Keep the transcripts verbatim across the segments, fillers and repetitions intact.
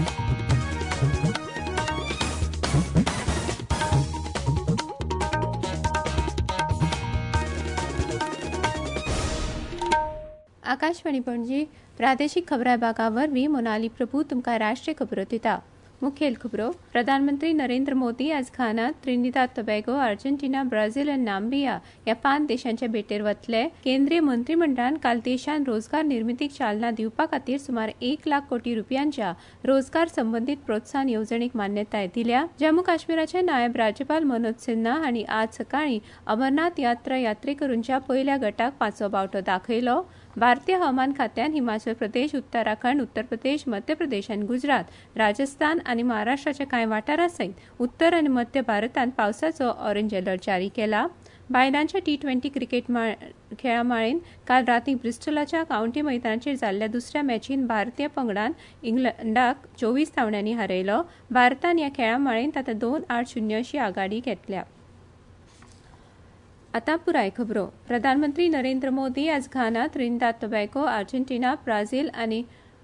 आकाशवाणी पणजी प्रादेशीक खबरां विभागावर वी मोनाली प्रभू तुमकां राष्ट्रीय खबरो दिता. मुखेल खबरो. प्रधानमंत्री नरेंद्र मोदी आज Ghana, Trinidad Tobago, Argentina, Brazil आनी नांबिया ह्या पांच देशांच्या भेटेर वतले. केंद्रीय मंत्रिमंडळान काल देशांत रोजगार निर्मितीक चालना दिवपा खातीर सुमार एक लाख कोटी रुपयांच्या रोजगार संबंधीत प्रोत्साहन येवजणेक मान्यताय दिल्या. जम्मू काश्मीराचे नायब राज्यपाल मनोज सिन्हा हांणी आज सकाळी अमरनाथ यात्रा यात्रेकरूंच्या पयल्या गटाक पांचवो बावटो दाखयलो. भारतीय हवामान खात्यान हिमाचल प्रदेश, उत्तराखंड, उत्तर प्रदेश, मध्य प्रदेश आनी गुजरात, राजस्थान आनी महाराष्ट्राच्या कांय वाठारां सयत उत्तर आनी मध्य भारतांत पावसाचो ऑरेंज अलर्ट जारी केला. बायलांच्या टी ट्वेंटी क्रिकेट खेळामाळेन काल रातीं ब्रिस्टलाच्या कावंटी मैदानाचेर जाल्ल्या दुसऱ्या मॅचीन भारतीय पंगडान इंग्लंडाक चोवीस धांवड्यांनी हारयलो. भारतान ह्या खेळामाळेंत आतां दोन आठ शुन्य अशी आघाडी घेतल्या. आता पुराय खबरो. प्रधानमंत्री नरेंद्र मोदी आज Ghana, Trinidad Tobago, Argentina, Brazil आनी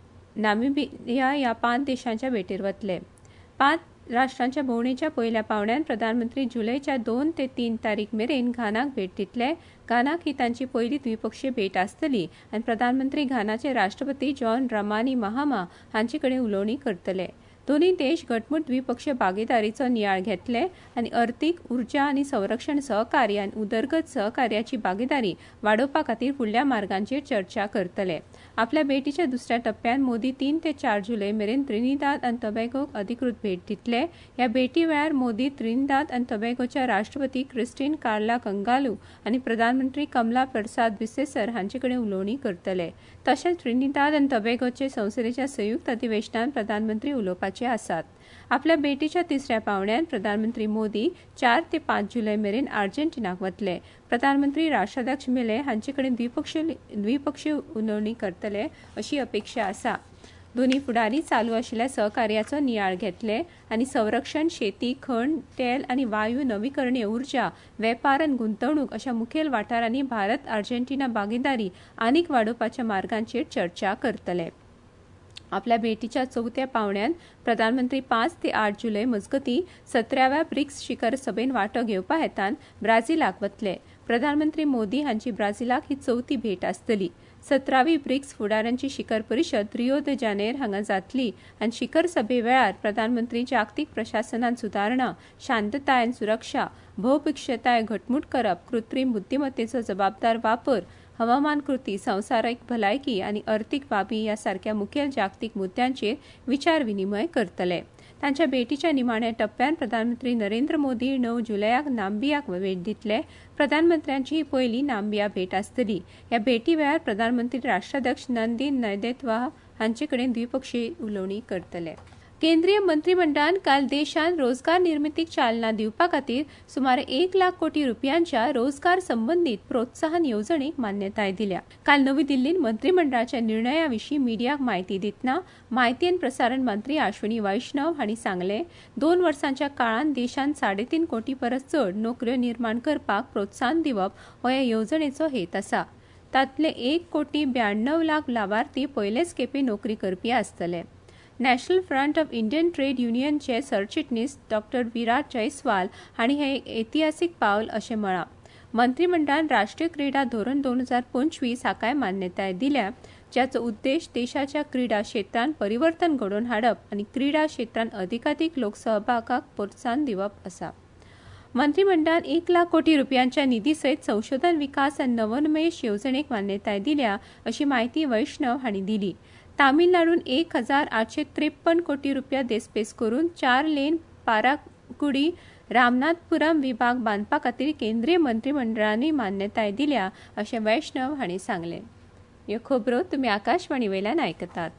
नामिबिया ह्या पांच देशांच्या भेटेर वतले. पांच राष्ट्रांच्या भोंवडेच्या पयल्या पावण्यान प्रधानमंत्री जुलैच्या दोन ते तीन तारीख मेरेन घानाक भेट दितले. घानाक ही तांची पयली द्विपक्षीय भेट आसतली आनी प्रधानमंत्री घानाचे राष्ट्रपती जॉन ड्रामानी महामा हांचे कडेन उलोवणी करतले. दोनूय देश घटमूट द्विपक्षीय भागीदारीचो नियाळ घेतले आनी अर्थीक, उर्जा आनी संरक्षण सहकार्य आनी उदरगत सहकार्याची भागीदारी वाडोवपा खातीर फुडल्या मार्गांचेर चर्चा करतले. आपल्या भेटीच्या दुसऱ्या टप्प्यान मोदी तीन ते चार जुलय मेरेन त्रिनिदाद आनी टोबॅगोक अधिकृत भेट दितले. ह्या भेटी वेळार मोदी त्रिनिदाद आनी टोबॅगोच्या राष्ट्रपती क्रिस्टीन कार्ला कंगालू आनी प्रधानमंत्री कमला प्रसाद बिसेसर हांचे कडेन उलोवणी करतले. तशेंच त्रिनिदाद आनी टोबॅगोचे संसदेच्या संयुक्त अधिवेशनात प्रधानमंत्री उलोवपाचे आसात. आपल्या भेटीच्या तिसऱ्या पावण्यान प्रधानमंत्री मोदी चार ते पांच जुलय मेरेन अर्जेंटिनाक वतले. प्रधानमंत्री राष्ट्राध्यक्ष मिले हांचे कडेन द्विपक्षीय द्विपक्षीय उलोवणी करतले अशी अपेक्षा आसा. दोन्ही फुडारी चालू आशिल्ल्या सहकार्याचो नियाळ घेतले आनी संरक्षण, शेती, खण, तेल आनी वायू, नवीकरणीय उर्जा, वेपार आनी गुंतवणूक अशा मुखेल वाठारांनी भारत अर्जेंटिना भागीदारी आनीक वाडोवपाच्या मार्गांचेर चर्चा करतले. आपल्या भेटीच्या चवथ्या पावण्यान प्रधानमंत्री पांच ते आठ जुलय मजगती सतराव्या ब्रिक्स शिखर सभेन वांटो घेवपा हेतान ब्राझीलाक वतले. प्रधानमंत्री मोदी हांची ब्राझीलाक ही चवथी भेट आसतली. सतरावी ब्रिक्स फुडाऱ्यांची शिखर परिशद रियो दे जानेर हांगा जातली आनी शिखर सभे वेळार प्रधानमंत्री जागतीक प्रशासनांत सुदारणा, शांतताय आनी सुरक्षा, भौभिक्षताय घटमूट करप, कृत्रीम बुद्धिमत्तेचो जबाबदार वापर, हवामान कृती, संवसारीक भलायकी आनी अर्थीक बाबी ह्या सारख्या मुखेल जागतीक मुद्द्यांचेर विचार विनिमय करतले. तांच्या भेटीच्या निमाण्या टप्प्यान प्रधानमंत्री नरेंद्र मोदी णव जुलयाक नांबियाक भेट दितले. प्रधानमंत्र्यांची ही पयली नांबिया भेट आसतली. ह्या भेटी वेळार प्रधानमंत्री राष्ट्राध्यक्ष नंदीन नैदेतवा हांचे कडेन द्विपक्षीय उलोवणी करतले. केंद्रीय मंत्रिमंडळान काल देशांत रोजगार निर्मितीक चालना दिवपा खातीर सुमार एक लाख कोटी रुपयांच्या रोजगार संबंधीत प्रोत्साहन येवजणेक मान्यताय दिल्या. काल नवी दिल्लीत मंत्रिमंडळाच्या निर्णया विशीं मिडियाक म्हायती दितना म्हायती आनी प्रसारण मंत्री अश्विनी वैष्णव हांणी सांगलें, दोन वर्सांच्या काळांत देशांत साडेतीन कोटी परस चड नोकऱ्यो निर्माण करपाक प्रोत्साहन दिवप हो ह्या येवजणेचो हेत आसा. तातले एक कोटी ब्याण्णव लाख लाभार्थी पयलेच खेपे नोकरी करपी आसतले. National front of Indian trade युनियनचे सरचिटणीस डॉक्टर विराट जयस्वाल हांणी हे एक ऐतिहासीक पावल अशें म्हळां. मंत्रिमंडळान राष्ट्रीय क्रीडा धोरण दोन हजार पंचवीस हाकाय मान्यताय दिल्या, ज्याचो उद्देश देशाच्या क्रीडा क्षेत्रांत परिवर्तन घडोवन हाडप आनी क्रीडा क्षेत्रांत अधिकाधिक लोकसहभागाक प्रोत्साहन दिवप आसा. मंत्रिमंडळान एक लाख कोटी रुपयांच्या निधी सयत संशोधन, विकास आनी नवोन्मेश येवजणेक मान्यताय दिल्या अशी माहिती वैष्णव हांणी दिली. तामिळनाडून एक हजार आठशे त्रेपन्न कोटी रुपया देस्पेस करून चार लेन पाराकुडी रामनाथपुरम विभाग बांदपा खातीर केंद्रीय मंत्रिमंडळांनी मान्यताय दिल्या अशें वैष्णव हांणी सांगलें. ह्यो खबरो तुमी आकाशवाणी वयल्यान आयकतात.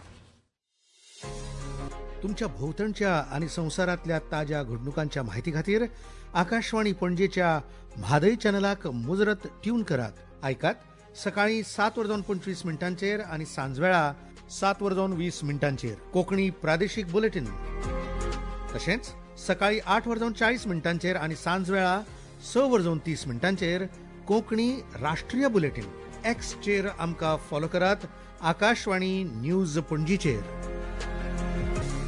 तुमच्या भोवतणच्या आणि संवसारांतल्या ताज्या घडणुकांच्या म्हायती खातीर आकाशवाणी पणजेच्या म्हादय चॅनलाक मुजरत ट्यून करात. आयकात सकाळी सात वरजावन पंचवीस मिनटांचेर आणि सांजवेळा सात वरजावन वीस मिनटांचेर कोंकणी प्रादेशीक बुलेटिन. तशेंच सकाळी आठ वरजावन चाळीस मिनटांचेर आणि सांजवेळा स वरजावन तीस मिनटांचेर कोंकणी राष्ट्रीय बुलेटिन. एक्सचेर आमकां फॉलो करात. आकाशवाणी न्यूज पणजीचेर.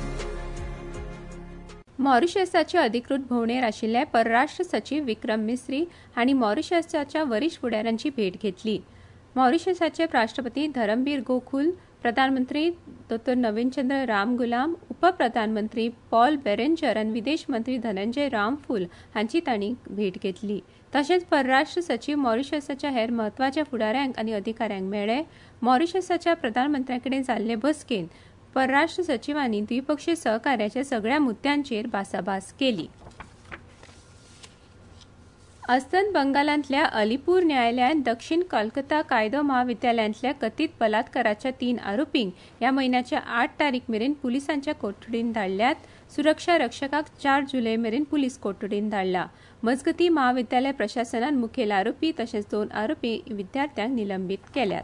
मॉरिशसाचे अधिकृत भोंवडेर आशिल्ले परराष्ट्र सचिव विक्रम मिस्री हांणी मॉरिशसाच्या वरिष्ठ फुडाऱ्यांची भेट घेतली. मॉरिशसाचे राष्ट्रपती धरमबीर गोकुल, प्रधानमंत्री डॉ नवीनचंद्र रामगुलाम, उपप्रधानमंत्री पॉल बेरेंजर आनी विदेश मंत्री धनंजय रामफूल हांची तांणी भेट घेतली. तशेंच परराष्ट्र सचिव मॉरिशसाच्या हेर म्हत्वाच्या फुडाऱ्यांक आनी अधिकाऱ्यांक मेळ्ळे. मॉरिशसाच्या प्रधानमंत्र्याकडेन जाल्ले बसकेंत परराष्ट्र सचिवांनी द्विपक्षीय सहकार्याच्या सगळ्या मुद्द्यांचेर भासाभास केली. अस्तंत बंगालांतल्या अलीपूर न्यायालयान दक्षिण कोलकाता कायदो महाविद्यालयांतल्या कथीत बलात्काराच्या तीन आरोपींक ह्या म्हयन्याच्या आठ तारीख मेरेन पुलिसांच्या कोठडींत धाडल्यात. सुरक्षा रक्षकाक चार जुलय मेरेन पुलीस कोठडींत धाडला. मजगतीं महाविद्यालय प्रशासनान मुखेल आरोपी तशेंच दोन आरोपी विद्यार्थ्यांक निलंबीत केल्यात.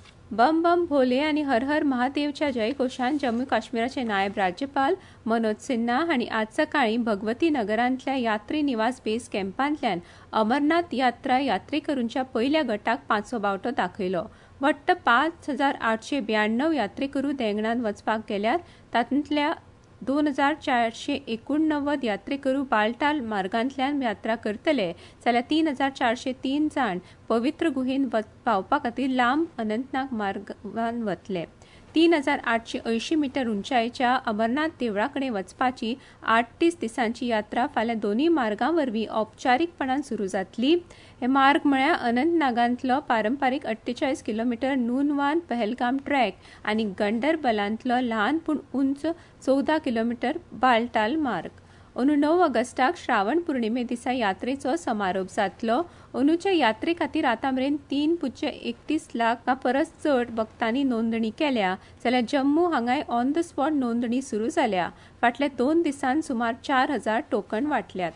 बम बम भोले आनी हर हर महादेवच्या जयघोशान जम्मू काश्मीराचे नायब राज्यपाल मनोज सिन्हा हांणी आज सकाळी भगवती नगरांतल्या यात्री निवास बेस कॅम्पांतल्यान अमरनाथ यात्रा यात्रेकरूंच्या पयल्या गटाक पांचवो बावटो दाखयलो. वट्ट पांच हजार आठशे ब्याण्णव यात्रेकरू देंगणांत वचपाक गेल्यात. तातूंतल्या दोन हजार चारशे एकोणनव्वद यात्रेकरू बालटाल मार्गांतल्यान यात्रा करतले जाल्यार तीन हजार चारशे तीन जाण पवित्र गुहेन पावपा खातीर लांब अनंतनाग मार्गान वतले. तीन हजार आठशे अंयशीं मीटर उंचायेच्या अमरनाथ देवळा कडेन वचपाची आठतीस दिसांची यात्रा फाल्यां दोनूय मार्गां वरवीं औपचारीकपणान सुरू जातली. हे मार्ग म्हळ्यार अनंतनागांतलो पारंपारीक अठ्ठेचाळीस किलोमीटर नूनवान पहलगाम ट्रॅक आनी गंडरबलांतलो ल्हान पूण उंच चौदा किलोमीटर बालटाल मार्ग. अंदू णव ऑगस्टाक श्रावण पुर्णिमे दिसा यात्रेचो समारोप जातलो. अंदूच्या यात्रे खातीर आतां मेरेन तीन पुज्य एकतीस लाखा परस चड भक्तांनी नोंदणी केल्या जाल्यार जम्मू हांगाय ऑन द स्पॉट नोंदणी सुरू जाल्या. फाटल्या दोन दिसांत सुमार चार हजार टोकन वांटल्यात.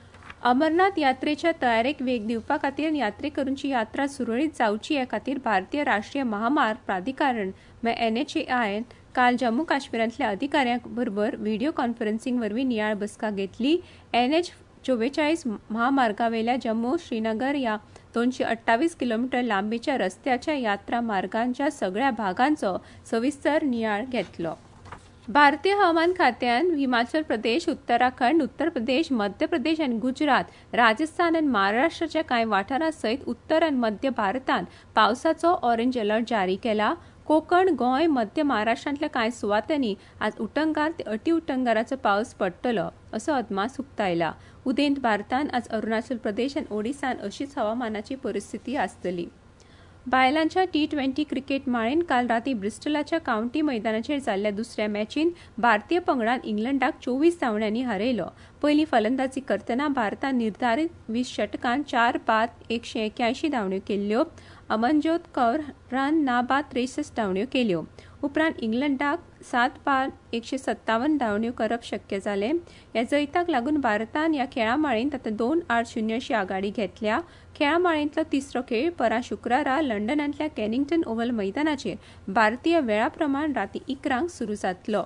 अमरनाथ यात्रेच्या तयारेक वेग दिवपा खातीर आनी यात्रेकरूंची यात्रा सुरळीत जावची हे खातीर भारतीय राष्ट्रीय महामार्ग प्राधिकरण एन एच ए आयन काल जम्मू काश्मीरांतल्या अधिकाऱ्यांक बरोबर व्हिडिओ कॉन्फरन्सिंग वरवीं नियाळ बसका घेतली. एन एच चोवेचाळीस महामार्गावेल्या जम्मू श्रीनगर ह्या दोनशे अठ्ठावीस किलोमीटर लांबीच्या रस्त्याच्या यात्रा मार्गांच्या सगळ्या भागांचो सविस्तर नियाळ घेतलो. भारतीय हवामान खात्यान हिमाचल प्रदेश, उत्तराखंड, उत्तर प्रदेश, मध्य प्रदेश आनी गुजरात, राजस्थान आनी महाराष्ट्राच्या कांय वाठारां सयत उत्तर आनी मध्य भारतांत पावसाचो ऑरेंज अलर्ट जारी केला. कोकण, गोंय, मध्य महाराष्ट्रांतल्या कांय सुवातांनी आज उटंगार ते अति उटंगाराचो पावस पडटलो असो अदमास उक्तायला. उदेंत भारतांत आज अरुणाचल प्रदेश आनी ओडिसांत अशीच हवामानाची परिस्थिती आसतली. बायलांच्या टी ट्वेंटी क्रिकेट माळेंत काल राती ब्रिस्टलाच्या कावंटी मैदानाचेर जाल्ल्या दुसऱ्या मॅचींत भारतीय पंगडान इंग्लंडाक चोवीस धांवड्यांनी हारयलो. पयली फलंदाजी करतना भारतान निर्धारीत वीस षटकांत चार बाद एकशे एक्यायशीं धांवड्यो केल्ल्यो. अमनजोत कौरान नाबाद त्रेसष्ट धांवड्यो केल्यो. उपरांत इंग्लंडाक सात बाद एकशे सत्तावन धांवड्यो करप शक्य जालें. ह्या जैताक लागून भारतान ह्या खेळा माळेंत आतां दोन आड शुन्य अशी आघाडी घेतल्या. खेळा माळेंतलो तिसरो खेळ परां शुक्रारा लंडनांतल्या कॅनिंग्टन ओव्हल मैदानाचेर भारतीय वेळा प्रमाण राती इकरांक सुरू जातलो.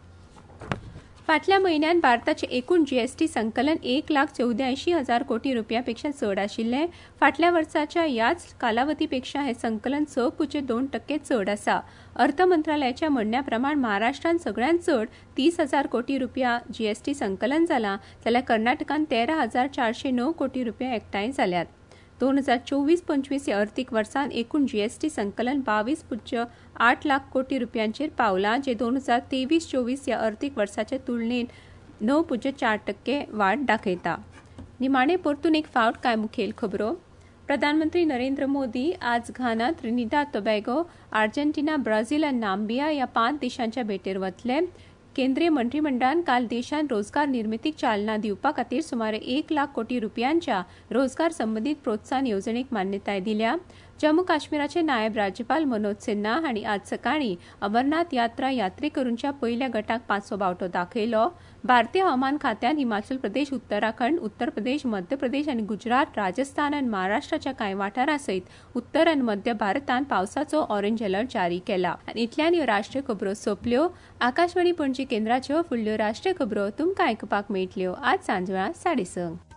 फाटल्या म्हयन्यात भारताचे एकूण जीएसटी संकलन एक लाख चौद्याऐंशी हजार कोटी रुपयांपेक्षा चड आशिल्ले. फाटल्या वर्साच्या ह्याच कालावधीपेक्षा हे संकलन स पुज्य दोन टक्के चड आसा. अर्थ मंत्रालयाच्या म्हणण्या प्रमाण महाराष्ट्रांत सगळ्यांत चड तीस हजार कोटी रुपया जीएसटी संकलन जालां जाल्यार कर्नाटकांत तेरा हजार चारशे णव कोटी रुपया एकठांय जाल्यात. दोन हजार चोवीस पंचवीस ह्या अर्थीक वर्सान एकूण जीएसटी संकलन बावीस पुज्य आठ लाख कोटी रुपयांचेर पावलां, जे दोन हजार तेवीस चोवीस ह्या अर्थीक वर्साच्या तुलनेत णव पुज्य चार टक्के वाड दाखयता. निमाणे परतून एक फावट कांय मुखेल खबरो. प्रधानमंत्री नरेंद्र मोदी आज Ghana, Trinidad Tobago, Argentina, Brazil आनी नांबिया ह्या पांच देशांच्या भेटेर वतले. केंद्रीय मंत्रिमंडळान काल देशांत रोजगार निर्मितीक चालना दिवपा खातीर सुमारे एक लाख कोटी रुपयांच्या रोजगार संबंधीत प्रोत्साहन येवजणेक मान्यताय दिल्या. जम्मू काश्मीराचे नायब राज्यपाल मनोज सिन्हा हांणी आज सकाळी अमरनाथ यात्रा यात्रेकरूंच्या पयल्या गटाक पांचवो बावटो दाखयलो. भारतीय हवामान खात्यान हिमाचल प्रदेश, उत्तराखंड, उत्तर प्रदेश, मध्य प्रदेश आनी गुजरात, राजस्थान आनी महाराष्ट्राच्या कांय वाठारां सयत उत्तर आनी मध्य भारतांत पावसाचो ऑरेंज अलर्ट जारी केला. आनी इतल्यान ह्यो राष्ट्रीय खबरो सोंपल्यो. आकाशवाणी पणजी केंद्राच्यो फुडल्यो राष्ट्रीय खबरो तुमकां आयकुपाक मेळटल्यो आज सांजवेळा साडे संक.